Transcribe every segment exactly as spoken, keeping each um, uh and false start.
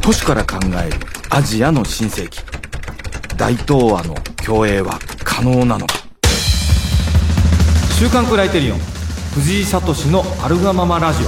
都市から考えるアジアの新世紀。大東亜の共栄は可能なのか。週刊クライテリオン藤井聡のアルガママラジオ。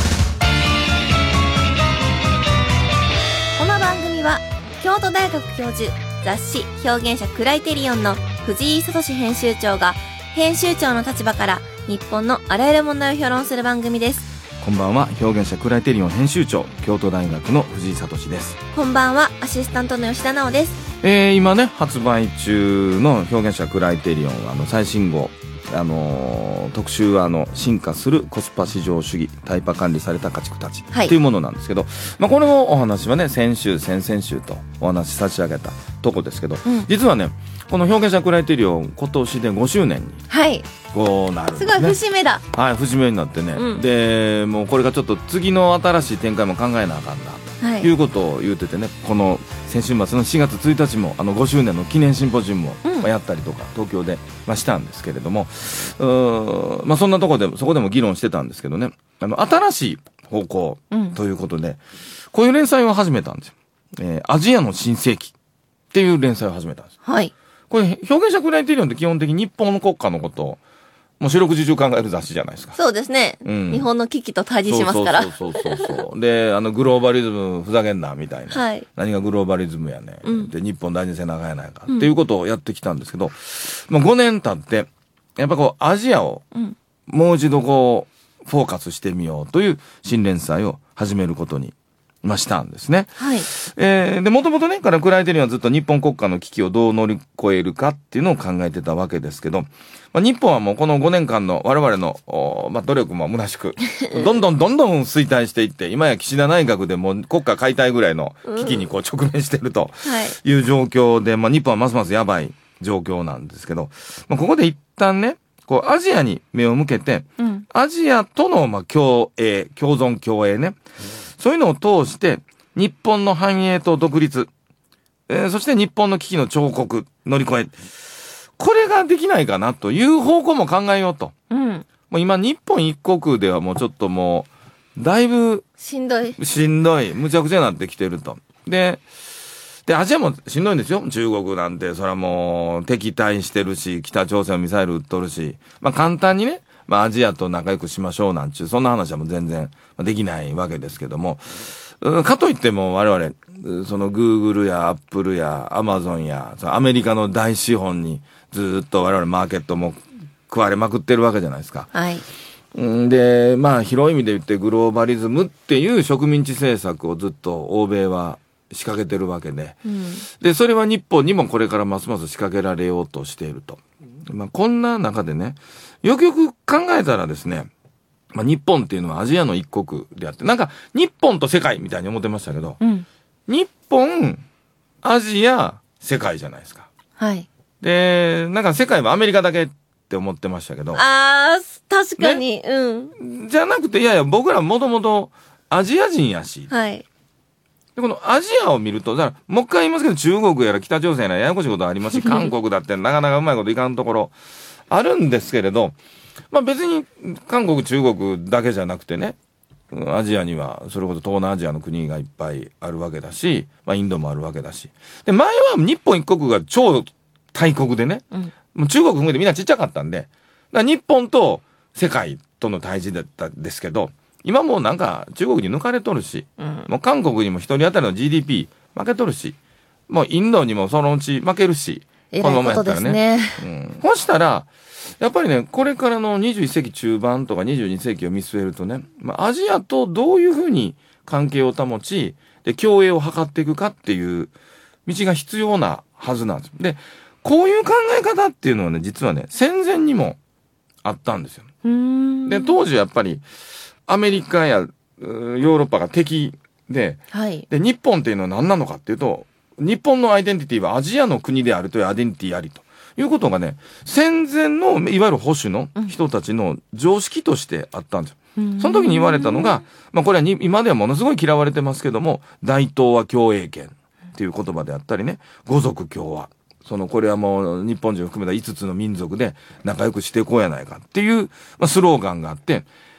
この番組は京都大学教授、雑誌表現者クライテリオンの藤井聡編集長が編集長の立場から日本のあらゆる問題を評論する番組です。 こんばんは、表現者クライテリオン編集長、京都大学の藤井聡です。 こんばんは、アシスタントの吉田直です。 えー、今ね発売中の表現者クライテリオン、あの最新号、あのー、特集はあの進化するコスパ市場主義、タイパ管理された家畜たち、はい、というものなんですけど、まあ、これのお話はね先週先々週とお話し差し上げたとこですけど、うん、実はねこの表現者クライテリオン今年でごしゅうねんにこうなるんですね、 はい、すごい節目だ。 はい、節目になってね、うん、でもうこれがちょっと次の新しい展開も考えなあかんなということを言っててね、この先週末のしがつついたちもあのごしゅうねんの記念シンポジウムをやったりとか、うん、東京で、まあ、したんですけれども、うー、まあ、そんなところでそこでも議論してたんですけどね、あの新しい方向ということで、うん、こういう連載を始めたんですよ、えー、アジアの新世紀っていう連載を始めたんです。 はい、これ表現者クライテリオンって基本的に日本の国家のことをもう四六時中考える雑誌じゃないですか。 そうですね、うん、日本の危機と対峙しますから。 そうそうそうそうそうで、あのグローバリズムふざけんなみたいな、はい、何がグローバリズムやね、うん、で日本大事にせなあかんやないか、うん、っていうことをやってきたんですけど、まあ、ごねん経ってやっぱこうアジアをもう一度こうフォーカスしてみようという新連載を始めることにましたんですね。 はい。 えー、で、もともとね、からクライテリオンはずっと日本国家の危機をどう乗り越えるかっていうのを考えてたわけですけど、まあ、日本はもうこのごねんかんの我々の、まあ、努力も虚しく、どんどんどんどん衰退していって、今や岸田内閣でもう国家解体ぐらいの危機にこう直面してるという状況で、まあ、日本はますますやばい状況なんですけど、まあ、ここで一旦ね、こうアジアに目を向けて、うん、アジアとのまあ共栄、共存共栄ね、そういうのを通して日本の繁栄と独立、えー、そして日本の危機の彫刻乗り越え、これができないかなという方向も考えようと、うん、もう今日本一国ではもうちょっともうだいぶしんどいしんどいむちゃくちゃになってきてると。ででアジアもしんどいんですよ。中国なんてそれはもう敵対してるし、北朝鮮はミサイル撃っとるし、まあ簡単にね、まあアジアと仲良くしましょうなんちゅうそんな話はもう全然できないわけですけども、かといっても我々そのグーグルやアップルやアマゾンやそのアメリカの大資本にずっと我々マーケットも食われまくってるわけじゃないですか。 はい。 でまあ広い意味で言ってグローバリズムっていう植民地政策をずっと欧米は仕掛けてるわけで、うん、でそれは日本にもこれからますます仕掛けられようとしていると。まあこんな中でね、よくよく考えたらですね、まあ、日本っていうのはアジアの一国であって、なんか日本と世界みたいに思ってましたけど、うん、日本、アジア、世界じゃないですか。 はい。 で、なんか世界はアメリカだけって思ってましたけど。 あー、確かに、ね、うん。 じゃなくて、いやいや、僕らもともとアジア人やし。 はい。 でこのアジアを見ると、だからもう一回言いますけど、中国やら北朝鮮やらややこしいことありますし、韓国だってなかなかうまいこといかんところあるんですけれど、まあ別に韓国中国だけじゃなくてね、アジアにはそれこそ東南アジアの国がいっぱいあるわけだし、まあインドもあるわけだし、で前は日本一国が超大国でね、うん、もう中国含めてみんなちっちゃかったんで、だから日本と世界との対峙だったんですけど、今もうなんか中国に抜かれとるし、うん、もう韓国にも一人当たりの ジーディーピー 負けとるし、もうインドにもそのうち負けるし、 このままやったらね。 うん、そしたらやっぱりね、これからのにじゅういっせいき中盤とかにじゅうにせいきを見据えるとね、まあ、アジアとどういうふうに関係を保ち、で共栄を図っていくかっていう道が必要なはずなんです。で、こういう考え方っていうのはね、実はね、戦前にもあったんですよ。 うーん。 で、当時やっぱりアメリカやヨーロッパが敵で、 はい、 で日本っていうのは何なのかっていうと、日本のアイデンティティはアジアの国であるというアイデンティティありということがね、戦前のいわゆる保守の人たちの常識としてあったんですよ。うん、その時に言われたのが、まあこれはに今ではものすごい嫌われてますけども、大東亜共栄圏っていう言葉であったりね、五族共和、そのこれはもう日本人を含めたいつつの民族で仲良くしていこうやないかっていう、まあ、スローガンがあって、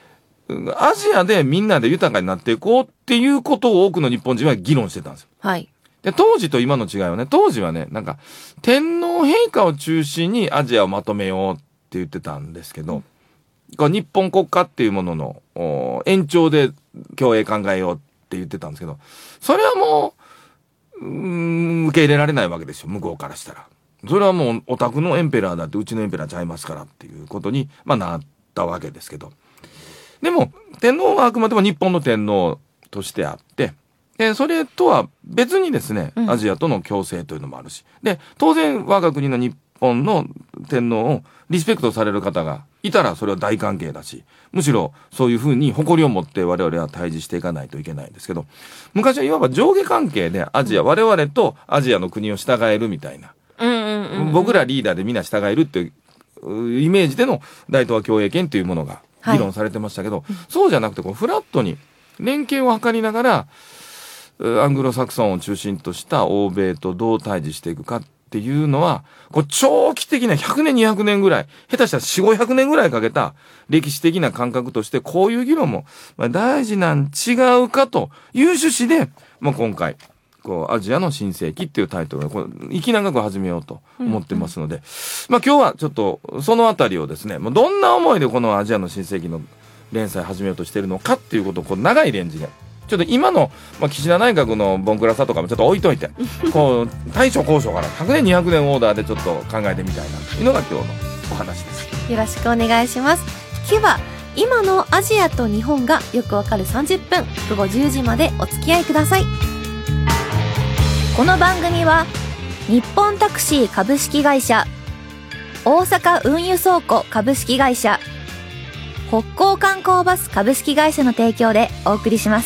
アジアでみんなで豊かになっていこうっていうことを多くの日本人は議論してたんですよ。 はい。 で、当時と今の違いはね、当時はね、なんか、天皇陛下を中心にアジアをまとめようって言ってたんですけど、うん、日本国家っていうものの延長で共栄考えようって言ってたんですけど、それはもう、うーん、受け入れられないわけですよ、向こうからしたら。それはもう、お宅のエンペラーだってうちのエンペラーちゃいますからっていうことに、まあ、なったわけですけど。でも、天皇はあくまでも日本の天皇としてあって、で、それとは別にですね、アジアとの共生というのもあるし。で、当然我が国の日本の天皇をリスペクトされる方がいたらそれは大関係だし、むしろそういうふうに誇りを持って我々は対峙していかないといけないんですけど、昔はいわば上下関係でアジア、我々とアジアの国を従えるみたいな。僕らリーダーでみんな従えるっていうイメージでの大東亜共栄圏というものが議論されてましたけど、はい、そうじゃなくてこうフラットに連携を図りながら、アングロサクソンを中心とした欧米とどう対峙していくかっていうのは、こう長期的なひゃくねんにひゃくねんぐらい、下手したらよんひゃくごひゃくねんぐらいかけた歴史的な感覚としてこういう議論も大事なん違うかという趣旨で、まあ、今回こうアジアの新世紀っていうタイトルをこう息長く始めようと思ってますので、うんうん、まあ今日はちょっとそのあたりをですね、もうどんな思いでこのアジアの新世紀の連載を始めようとしているのかっていうことをこう長いレンジでちょっと今の、まあ、岸田内閣のボンクラさとかもちょっと置いといてこう大所高所からひゃくねんにひゃくねんオーダーでちょっと考えてみたいなというのが今日のお話です。 よろしくお願いします。今日は今のアジアと日本がよくわかるさんじゅっぷん、午後じゅうじまでお付き合いください。この番組は日本タクシー株式会社、大阪運輸倉庫株式会社、北港観光バス株式会社の提供でお送りします。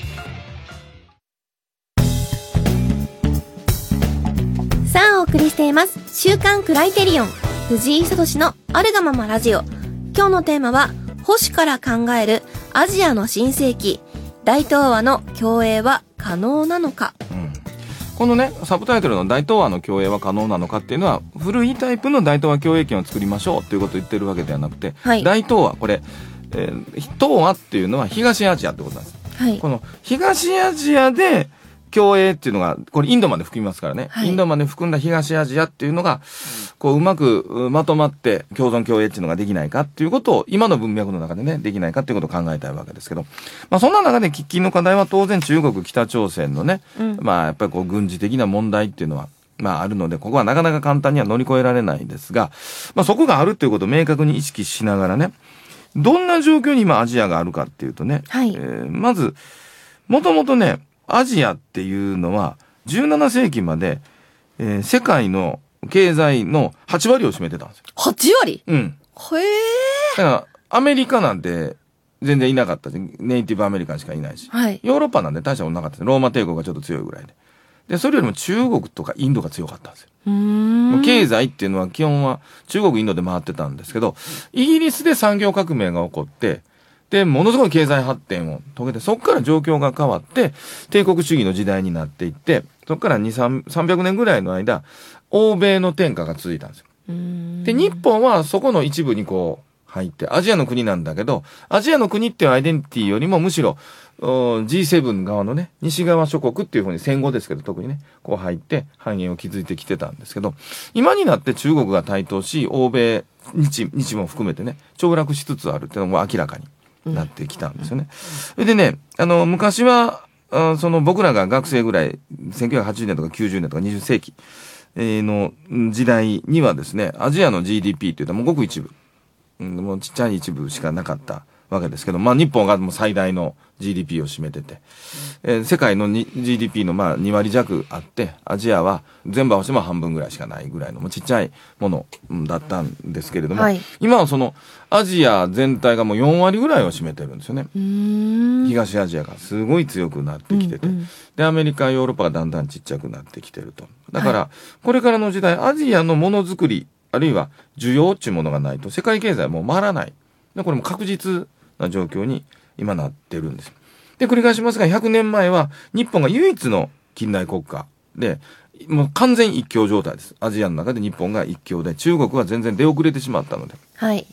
さあお送りしています週刊クライテリオン藤井聡のあるがままラジオ。今日のテーマは保守から考えるアジアの新世紀、大東亜の共栄は可能なのか。うん、 このねサブタイトルの大東亜の共栄は可能なのかっていうのは古いタイプの大東亜共栄圏を作りましょうということを言ってるわけではなくて、はい、大東亜これ、えー、東亜っていうのは東アジアってことなんです、はい、この東アジアで共栄っていうのがこれインドまで含みますからね、はい、インドまで含んだ東アジアっていうのがこううまくまとまって共存共栄っていうのができないかっていうことを今の文脈の中でねできないかっていうことを考えたいわけですけど、まあそんな中で喫緊の課題は当然中国北朝鮮のね、うん、まあやっぱりこう軍事的な問題っていうのはまああるのでここはなかなか簡単には乗り越えられないんですが、まあそこがあるということを明確に意識しながらね、どんな状況に今アジアがあるかっていうとね、はい、えー、まずもともとねアジアっていうのはじゅうななせいきまで、えー、世界の経済のはちわりを占めてたんですよ。 はちわり？ うん。 へえ。 だからアメリカなんて全然いなかったし、ネイティブアメリカンしかいないし、はい、ヨーロッパなんて大したことなかった。ローマ帝国がちょっと強いぐらいで。で、それよりも中国とかインドが強かったんですよ。うーん。もう経済っていうのは基本は中国インドで回ってたんですけど、イギリスで産業革命が起こって、で、ものすごい経済発展を遂げて、そこから状況が変わって、帝国主義の時代になっていって、そこからに、さんびゃくねんぐらいの間、欧米の天下が続いたんですよ。で、日本はそこの一部にこう入って、アジアの国なんだけど、アジアの国っていうアイデンティティよりもむしろ、ジーセブン 側のね、西側諸国っていうふうに戦後ですけど、特にね、こう入って繁栄を築いてきてたんですけど、今になって中国が台頭し、欧米、日、日も含めてね、凋落しつつあるっていうのも明らかになってきたんですよね。それでね、あの、昔は、あその僕らが学生ぐらい、せんきゅうひゃくはちじゅうねんとかきゅうじゅうねんとかにじゅっせいきの時代にはですね、アジアの ジーディーピー って言ったらもうごく一部、うん、もうちっちゃい一部しかなかったわけですけど、まあ日本がもう最大の ジーディーピー を占めてて、えー、世界の ジーディーピー のまあにわりじゃくあって、アジアは全部合わせても半分ぐらいしかないぐらいのもうちっちゃいものだったんですけれども、はい、今はそのアジア全体がもうよんわりぐらいを占めてるんですよね。うーん、東アジアがすごい強くなってきてて、うんうん、でアメリカヨーロッパがだんだんちっちゃくなってきてると。だから、はい、これからの時代アジアのものづくりあるいは需要っていうものがないと世界経済はもう回らない。でこれも確実な状況に今なってるんです。で繰り返しますがひゃくねんまえは日本が唯一の近代国家でもう完全一強状態です。アジアの中で日本が一強で中国は全然出遅れてしまったので、はい、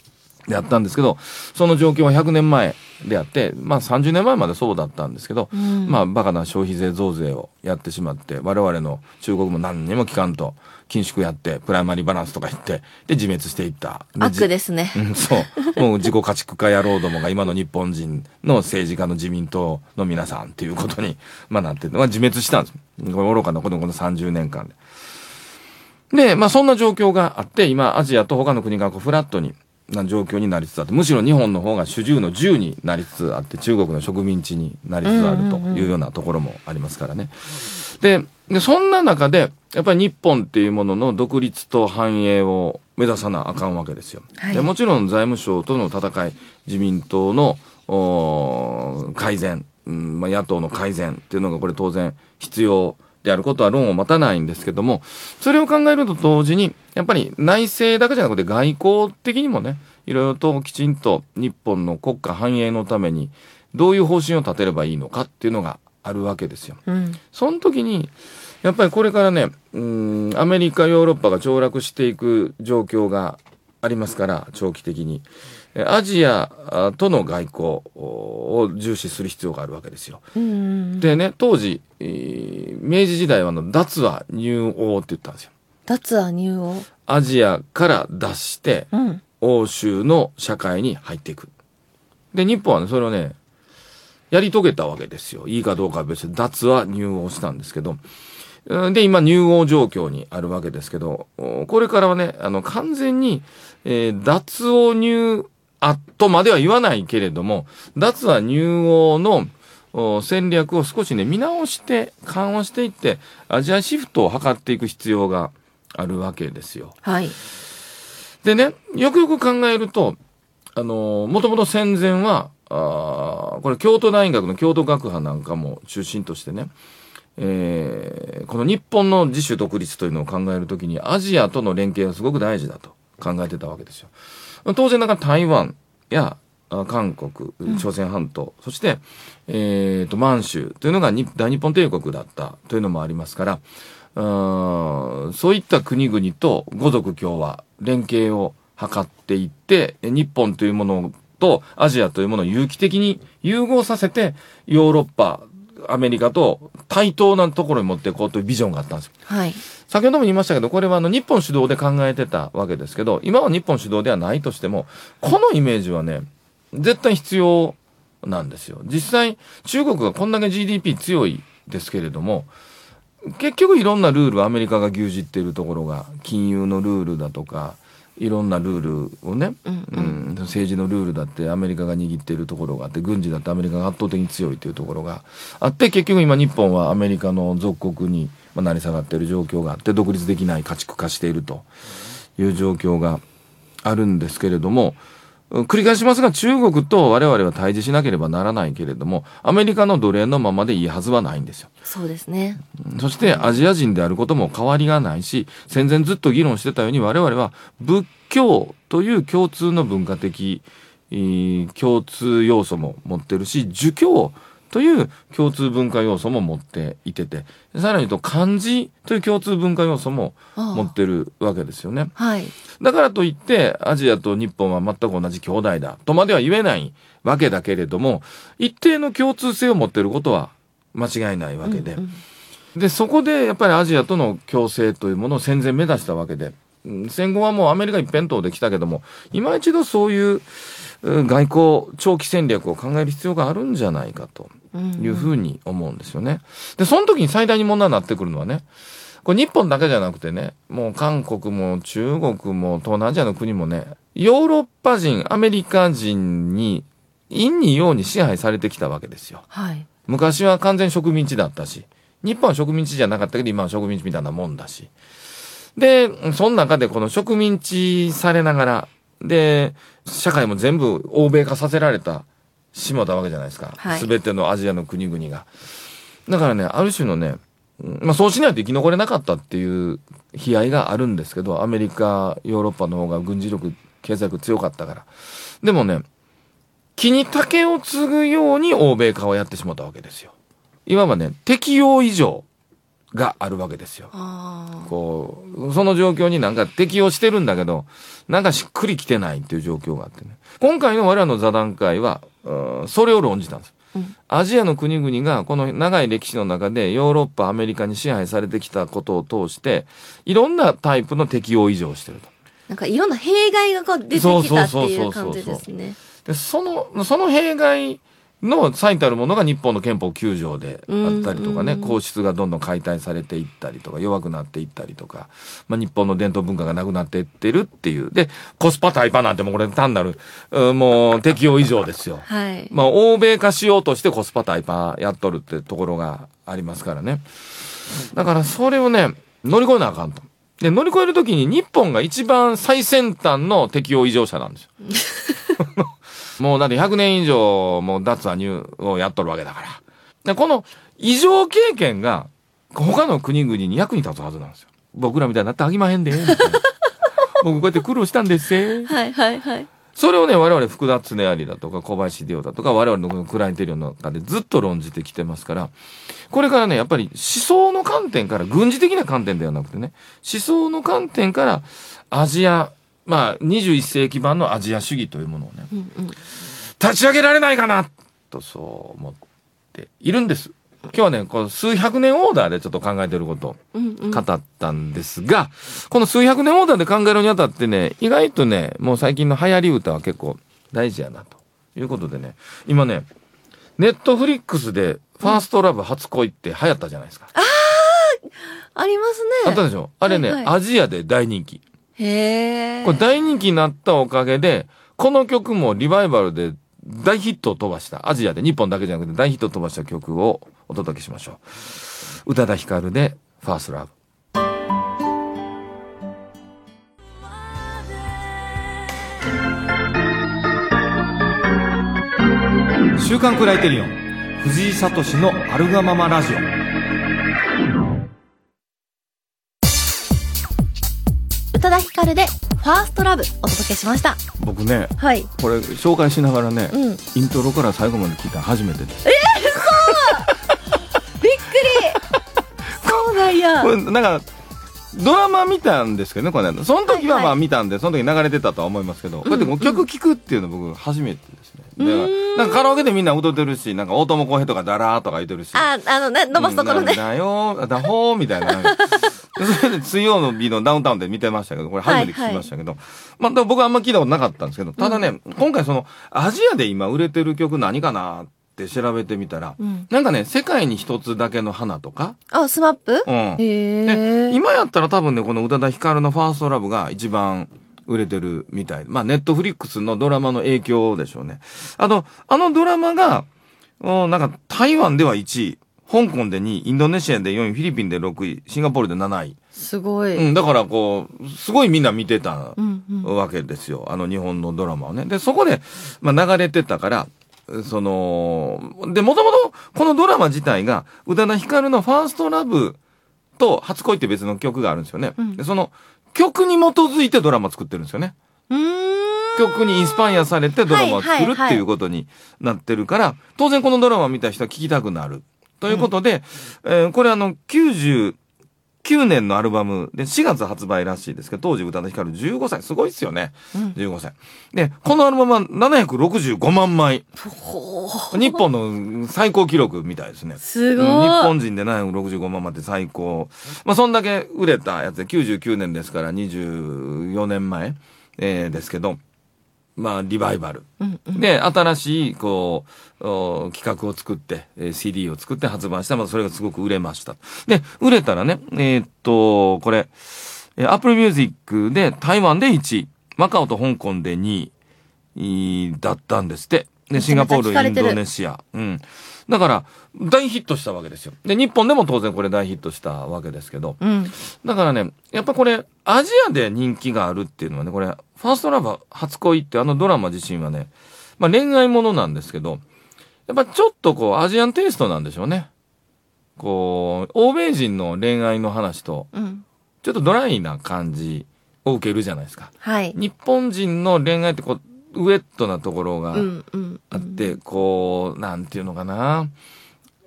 であったんですけど、その状況はひゃくねんまえであって、まあさんじゅうねんまえまでそうだったんですけど、うん、まあバカな消費税増税をやってしまって、我々の中国も何にも聞かんと、緊縮やって、プライマリーバランスとか言って、で自滅していった。で悪ですね。 うん、そう。もう自己家畜化野郎どもが今の日本人の政治家の自民党の皆さんっていうことに、まあなって、まあ自滅したんです。これ愚かなことこのさんじゅうねんかんで。で、まあそんな状況があって、今アジアと他の国がこうフラットに、な状況になりつつあって、むしろ日本の方が主従の従になりつつあって、中国の植民地になりつつあるというようなところもありますからね。で、でそんな中で、やっぱり日本っていうものの独立と繁栄を目指さなあかんわけですよ。はい、でもちろん財務省との戦い、自民党の改善、うんまあ、野党の改善っていうのがこれ当然必要であることは論を待たないんですけども、それを考えると同時に、やっぱり内政だけじゃなくて外交的にもね、いろいろときちんと日本の国家繁栄のためにどういう方針を立てればいいのかっていうのがあるわけですよ。うん、その時に、やっぱりこれからね、うーん、アメリカ、ヨーロッパが凋落していく状況がありますから、長期的に。アジアとの外交を重視する必要があるわけですよ。うんでね、当時、えー、明治時代はあの脱亜入欧って言ったんですよ。 脱亜入欧。 アジアから脱して、うん、欧州の社会に入っていく。で、日本はね、それをね、やり遂げたわけですよ。いいかどうかは別に脱亜入欧したんですけど。で、今入欧状況にあるわけですけど、これからはね、あの、完全に、えー、脱欧入あとまでは言わないけれども、脱亜入欧の戦略を少しね、見直して緩和していって、アジアシフトを図っていく必要があるわけですよ。 はい。 でね、よくよく考えると、あの、もともと戦前は、あこれ京都大学の京都学派なんかも中心としてね、えー、この日本の自主独立というのを考えるときにアジアとの連携がすごく大事だと考えてたわけですよ。当然ながら台湾や韓国、朝鮮半島、うん、そして、えーと、満州というのが大日本帝国だったというのもありますから、あそういった国々と五族共和、連携を図っていって、日本というものとアジアというものを有機的に融合させて、ヨーロッパ、アメリカと対等なところに持っていこうというビジョンがあったんですよ。 はい。 先ほども言いましたけど、これはあの日本主導で考えてたわけですけど、今は日本主導ではないとしても、このイメージはね、絶対必要なんですよ。実際、中国がこんだけ ジーディーピー 強いですけれども、結局いろんなルールをアメリカが牛耳っているところが、金融のルールだとか、いろんなルールをね、うんうんうん、政治のルールだってアメリカが握っているところがあって、軍事だってアメリカが圧倒的に強いというところがあって、結局今日本はアメリカの属国に成り下がっている状況があって、独立できない家畜化しているという状況があるんですけれども、繰り返しますが、中国と我々は対峙しなければならないけれども、アメリカの奴隷のままでいいはずはないんですよ。 そうですね。 そしてアジア人であることも変わりがないし、戦前ずっと議論してたように我々は仏教という共通の文化的、えー、共通要素も持ってるし、儒教という共通文化要素も持っていてて、さらに言うと漢字という共通文化要素も持ってるわけですよね。 はい。 だからといってアジアと日本は全く同じ兄弟だとまでは言えないわけだけれども、一定の共通性を持っていることは間違いないわけで、うんうん、でそこでやっぱりアジアとの共生というものを戦前目指したわけで、戦後はもうアメリカ一辺倒できたけども、今一度そういう外交長期戦略を考える必要があるんじゃないかというふうに思うんですよね。で、その時に最大に問題になってくるのはね、これ日本だけじゃなくてね、もう韓国も中国も東南アジアの国もね、ヨーロッパ人、アメリカ人に陰に陽に支配されてきたわけですよ。 はい。 昔は完全植民地だったし、日本は植民地じゃなかったけど今は植民地みたいなもんだし。で、その中でこの植民地されながら、で、社会も全部欧米化させられたしもたわけじゃないですか。すべ、はい、てのアジアの国々が。だからね、ある種のね、まあそうしないと生き残れなかったっていう悲哀があるんですけど、アメリカ、ヨーロッパの方が軍事力、経済力強かったから。でもね、木に竹を継ぐように欧米化をやってしまったわけですよ。いわばね、適用以上があるわけですよ。 あこう、その状況になんか適応してるんだけど、なんかしっくりきてないっていう状況があってね。今回の我らの座談会は、それを論じたんです。 うん、 アジアの国々がこの長い歴史の中でヨーロッパ、アメリカに支配されてきたことを通して、いろんなタイプの適応異常をしてると。 なんかいろんな弊害がこう出てきたっていう感じですね。 で、その、その弊害の最たるものが日本の憲法きゅう条であったりとかね、皇室がどんどん解体されていったりとか、弱くなっていったりとか、まあ日本の伝統文化がなくなっていってるっていう。で、コスパタイパなんてもうこれ単なる、もう適用以上ですよ。 はい。 まあ欧米化しようとしてコスパタイパやっとるってところがありますからね。だからそれをね、乗り越えなあかんと。で、乗り越えるときに日本が一番最先端の適用異常者なんですよ。もうだってひゃくねん以上もう脱亜入をやっとるわけだから。で、この異常経験が他の国々に役に立つはずなんですよ。僕らみたいになってあきまへんで、みたいな。僕こうやって苦労したんですぜ。 はいはいはい。 それをね、我々福田恒有だとか小林秀夫だとか我々のこのクライテリオンの中でずっと論じてきてますから、これからね、やっぱり思想の観点から、軍事的な観点ではなくてね、思想の観点からアジア、まあ、にじゅういっ世紀版のアジア主義というものをね、 うんうん、 立ち上げられないかなとそう思っているんです。今日はね、この数百年オーダーでちょっと考えていることを語ったんですが、うんうん、この数百年オーダーで考えるにあたってね、意外とね、もう最近の流行り歌は結構大事やなということでね、今ね、ネットフリックスでファーストラブ初恋って流行ったじゃないですか。 ああ、ありますね。 あったでしょ。あれね、はいはい、アジアで大人気。 へえ。 これ大人気になったおかげで、この曲もリバイバルで大ヒットを飛ばした、アジアで日本だけじゃなくて大ヒットを飛ばした曲をお届けしましょう。宇多田ヒカルでファーストラブ。週刊クライテリオン藤井聡のアルガママラジオ。 宇多田ヒカルでファーストラブお届けしました。 僕ね、 はい、 これ紹介しながらね、 うん、 イントロから最後まで聞いたの初めてです。 えー、そうびっくりそうなんや。 これなんかドラマ見たんですけどね、これね、その時はまあ見たんで、はいはい、その時流れてたとは思いますけど、こうやってもう曲聴くっていうの僕初めてですね。だからなんかカラオケでみんな歌ってるし、なんか大友康平とかダラーとか言ってるし、 あ、あのね、伸ばすところね、 だよだほーみたいな。それで水曜の日のダウンタウンで見てましたけど、これ初めて聞きましたけど、はいはい、まあ僕はあんま聞いたことなかったんですけど、ただね、うん、今回そのアジアで今売れてる曲何かなって調べてみたら、うん、なんかね、世界に一つだけの花とか。 あ、スマップ？ うん。へー。 で、今やったら多分ね、この宇多田ヒカルのファーストラブが一番売れてるみたい。まあ、ネットフリックスのドラマの影響でしょうね。あの、あのドラマが、なんか台湾ではいちい、香港でにい、インドネシアでよんい、フィリピンでろくい、シンガポールでなない。 すごい。 うん、だからこう、すごいみんな見てたわけですよ。うんうん、あの日本のドラマをね。で、そこで、まあ流れてたから、その、で、もともとこのドラマ自体が、宇多田ヒカルのファーストラブと初恋って別の曲があるんですよね。うん、でその曲に基づいてドラマ作ってるんですよね。 うーん。 曲にインスパイアされてドラマを作るっていうことになってるから、当然このドラマを見た人は聴きたくなる。ということで、うん、えー、これあの、きゅうじゅうきゅうねんのアルバムでしがつ発売らしいですけど、当時宇多田ヒカルじゅうごさい。すごいっすよね。うん、じゅうごさい。で、このアルバムはななひゃくろくじゅうごまんまい。日本の最高記録みたいですね。 すごい。 うん、日本人でななひゃくろくじゅうごまんまいって最高。まあ、そんだけ売れたやつできゅうじゅうきゅうねんですからにじゅうよねんまえ、えー、ですけど、まあ、リバイバル。うんうん、で、新しい、こう、企画を作って、えー、シーディー を作って発売した。まあ、それがすごく売れました。で、売れたらね、えー、っと、これ、Apple Music で台湾でいちい、マカオと香港でにいだったんですって。で、シンガポール、インドネシア。うん。だから、大ヒットしたわけですよ。で、日本でも当然これ大ヒットしたわけですけど。 うん、だからね、やっぱこれ、アジアで人気があるっていうのはね、これ、ファーストラブ初恋ってあのドラマ自身はね、まあ恋愛ものなんですけど、やっぱちょっとこう、アジアンテイストなんでしょうね。こう、欧米人の恋愛の話と、ちょっとドライな感じを受けるじゃないですか。 はい。 日本人の恋愛ってこう、ウェットなところがあって、うんうんうん、こう、なんていうのかな。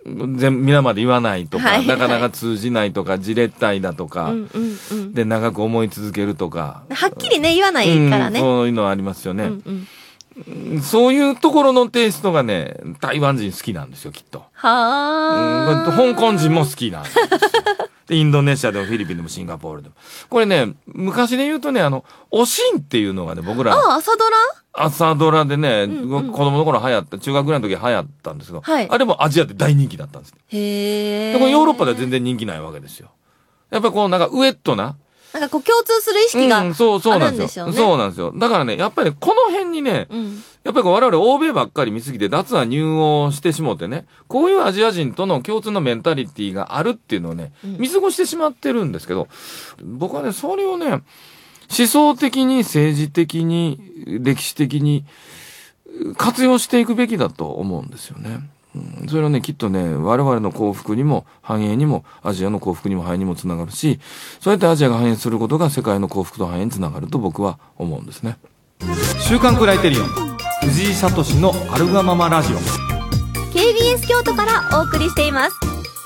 全皆まで言わないとか、 はいはい、 なかなか通じないとか、じれったいだとか、 うんうんうん、 で、長く思い続けるとか。 はっきりね、言わないからね。 うん、そういうのありますよね、 うんうん。そういうところのテイストがね、台湾人好きなんですよ、きっと。 はー。うん、香港人も好きなんですよ。で、インドネシアでもフィリピンでもシンガポールでも。これね、昔で言うとね、あの、おしんっていうのがね、僕ら。 ああ、朝ドラ朝ドラでね、 うんうん、 子供の頃流行った、中学ぐらいの時流行ったんですけど、 はい、 あれもアジアで大人気だったんです。 へー。 でもヨーロッパでは全然人気ないわけですよ。やっぱりこうなんかウエットな。 なんかこう共通する意識があるんでしょうね。うん、そう、そうなんですよ。 そうなんですよ。だからね、やっぱり、ね、この辺にね、うん、やっぱり我々欧米ばっかり見すぎて脱は入をしてしもってね、こういうアジア人との共通のメンタリティがあるっていうのをね、うん、見過ごしてしまってるんですけど、僕はね、それをね、思想的に政治的に歴史的に活用していくべきだと思うんですよね。うん、それはね、きっとね、我々の幸福にも繁栄にもアジアの幸福にも繁栄にもつながるし、そうやってアジアが繁栄することが世界の幸福と繁栄につながると僕は思うんですね。週刊クライテリオン藤井聡のアルガママラジオケービーエス 京都からお送りしています。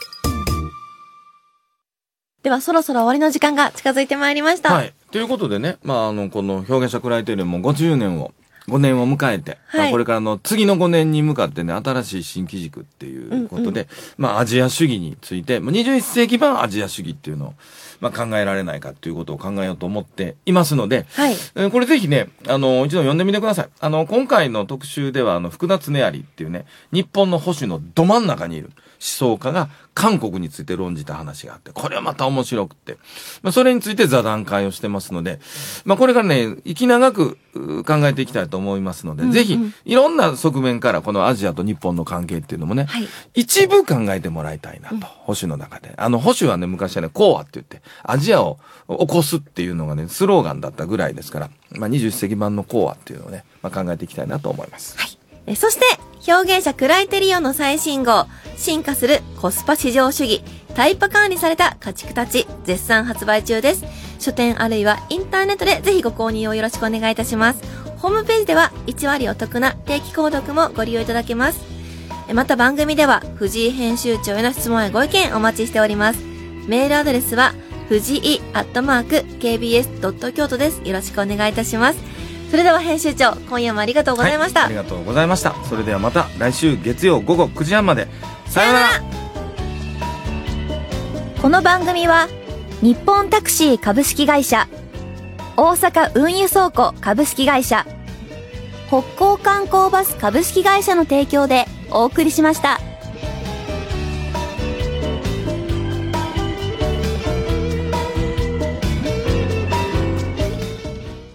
ではそろそろ終わりの時間が近づいてまいりました。 はい。ということでね、まあ、あの、この表現者クライテリオンもごじゅうねんを、ごねんを迎えて、はい、まあ、これからの次のごねんに向かってね、新しい新機軸っていうことで、うんうん、まあ、アジア主義について、にじゅういっせいき版アジア主義っていうのを、まあ、考えられないかっていうことを考えようと思っていますので、はい、えー、これぜひね、あの、一度読んでみてください。あの、今回の特集では、あの、福田恒有っていうね、日本の保守のど真ん中にいる思想家が韓国について論じた話があって、これはまた面白くて、まあ、それについて座談会をしてますので、まあ、これからね、生き長く考えていきたいと思いますので、うんうん、ぜひ、いろんな側面からこのアジアと日本の関係っていうのもね、はい、一部考えてもらいたいなと、うん、保守の中で。あの、保守はね、昔はね、コアって言って、アジアを起こすっていうのがね、スローガンだったぐらいですから、まあ、にじゅういっせいき版のコアっていうのをね、まあ、考えていきたいなと思います。 はい。えそして、表現者クライテリオンの最新号、進化するコスパ至上主義、タイパ管理された家畜たち、絶賛発売中です。書店あるいはインターネットでぜひご購入をよろしくお願いいたします。ホームページではいちわりお得な定期購読もご利用いただけます。また番組では藤井編集長への質問やご意見お待ちしております。メールアドレスは藤井アットマーク ケービーエスドット京都です。よろしくお願いいたします。それでは編集長、今夜もありがとうございました。 はい、ありがとうございました。それではまた来週月曜午後くじはんまで。さようなら。 この番組は日本タクシー株式会社、大阪運輸倉庫株式会社、北港観光バス株式会社の提供でお送りしました。